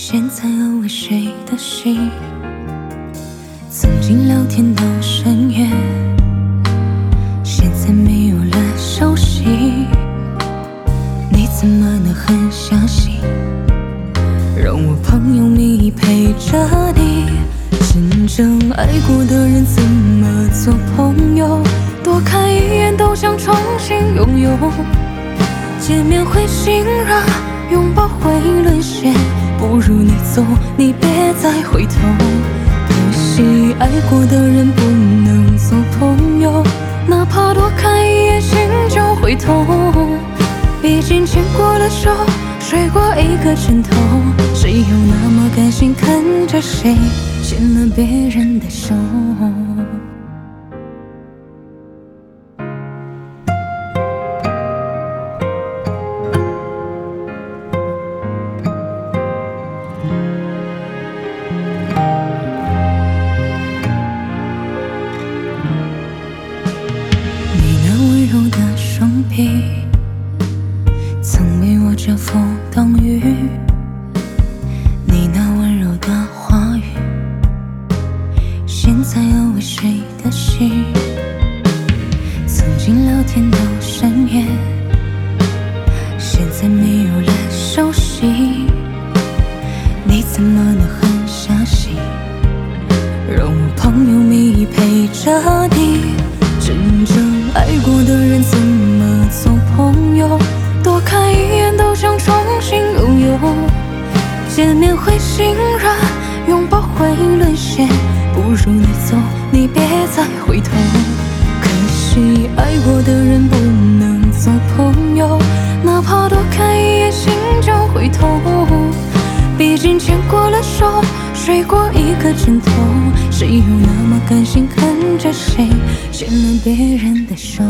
现在偶尔睡的醒，曾经聊天到深夜，现在没有了消息。你怎么能狠下心，让我朋友名义陪着你？真正爱过的人怎么做朋友？多看一眼都想重新拥有。见面会心热，拥抱会沦陷，不如你走，你别再回头。可惜爱过的人不能做朋友，哪怕多看一眼心就会痛。毕竟牵过了手，睡过一个枕头，谁又那么甘心看着谁牵了别人的手？你那温柔的双臂，曾为我遮风挡雨。你那温柔的话语，现在偶尔睡的醒。曾经聊天到深夜，现在没有了消息。你怎么能狠下心，让我朋友名义陪着你？真正爱过的人怎么做朋友？多看一眼都想重新拥有。见面会心热，拥抱会沦陷，不如你走，你别再回头。可惜爱过的人不能做朋友，哪怕多看一眼心就会痛。毕竟牵过了手，睡过一个枕头，谁又那么甘心看着谁牵了别人的手？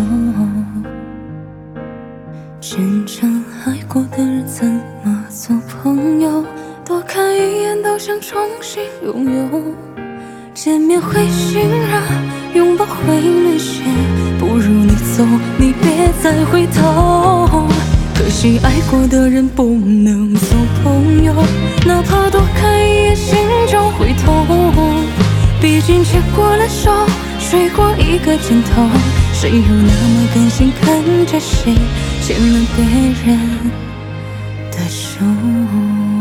真正爱过的人怎么做朋友？多看一眼都想重新拥有。见面会心热，拥抱会沦陷，不如你走，你别再回头。可惜爱过的人不能做朋友，哪怕多看一眼心就会痛。毕竟牵过了手，睡过一个枕头，谁又那么甘心看着谁牵了别人的手？